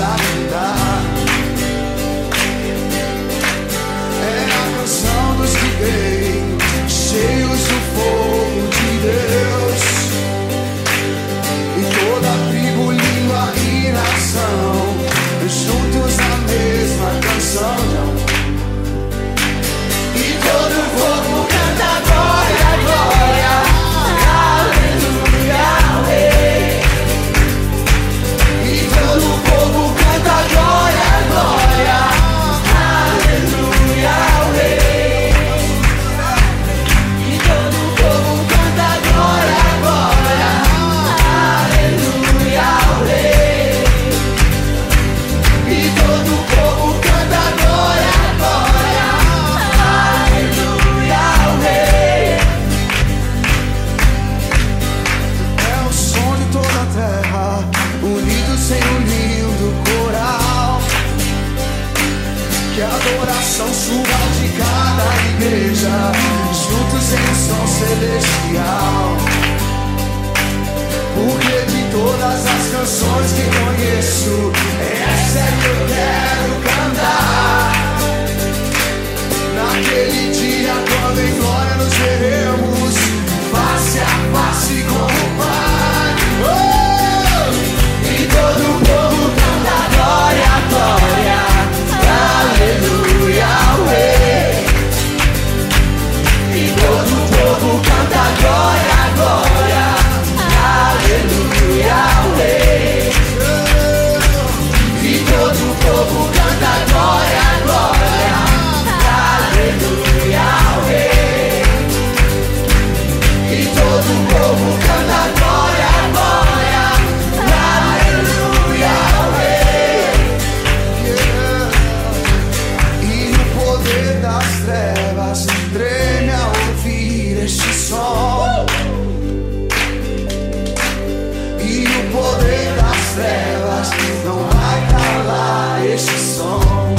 vida. É a canção dos que vêm, cheios do fogo de Deus. E toda tribo, língua e nação, juntos na mesma canção. E todo o povo canta glória, glória, aleluia ao Rei. E todo o povo canta glória, glória, aleluia ao Rei. E todo o povo canta glória, glória, aleluia ao Rei. E todo o povo canta glória, glória, aleluia ao Rei. É o som de toda a terra, unidos em um lindo coral. Que a adoração suba de cada igreja, juntos em um som celestial. Porque de todas as canções que conheço, essa é que eu quero cantar. Naquele dia, quando em glória nos veremos, face a face com o Pai. Oh! E todo o povo canta glória, glória, aleluia ao Rei. E todo o povo canta glória, glória, aleluia ao Rei. E todo o povo canta glória, glória, aleluia ao Rei. E todo o povo canta glória, glória, aleluia ao Rei. E o poder das trevas treme ao ouvir este som. E o poder das trevas não vai calar este som.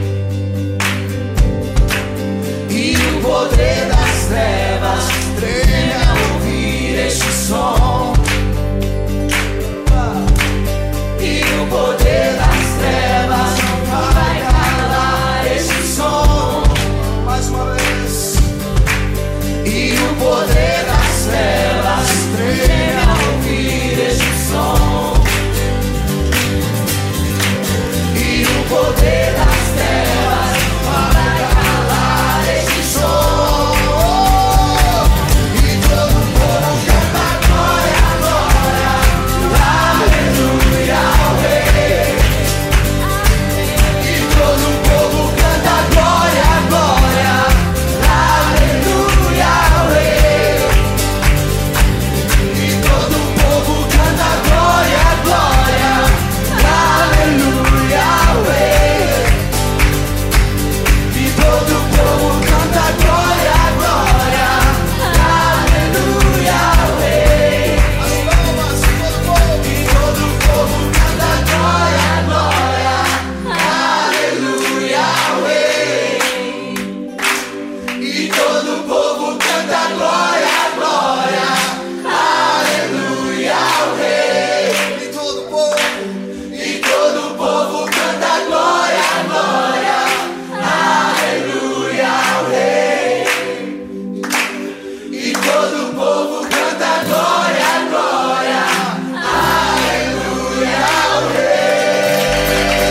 E o poder das trevas treme ao ouvir este som. E o poder das trevas não vai calar este som. Mais uma vez. E o poder das trevas treme ao ouvir este som. E o poder das trevas vai calar este som. E todo o povo canta glória, glória, aleluia ao Rei. E todo o povo canta glória, glória, aleluia ao Rei. E todo o povo canta glória, glória, aleluia ao Rei. E todo o povo canta glória, glória, aleluia ao Rei. As palmas, todo o povo. E todo o povo canta glória, glória, aleluia ao Rei. E todo o povo canta glória, glória, aleluia ao Rei. E todo o povo canta glória, glória, aleluia ao Rei. E todo o povo canta glória, glória, aleluia ao Rei.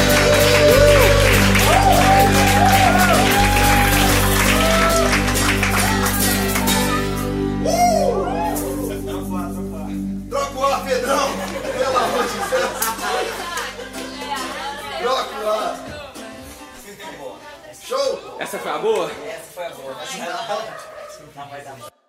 Troca o ar, Pedrão, pelo amor de Deus. Troca o ar. Show! Essa foi a boa? Essa foi a boa. Não vai dar.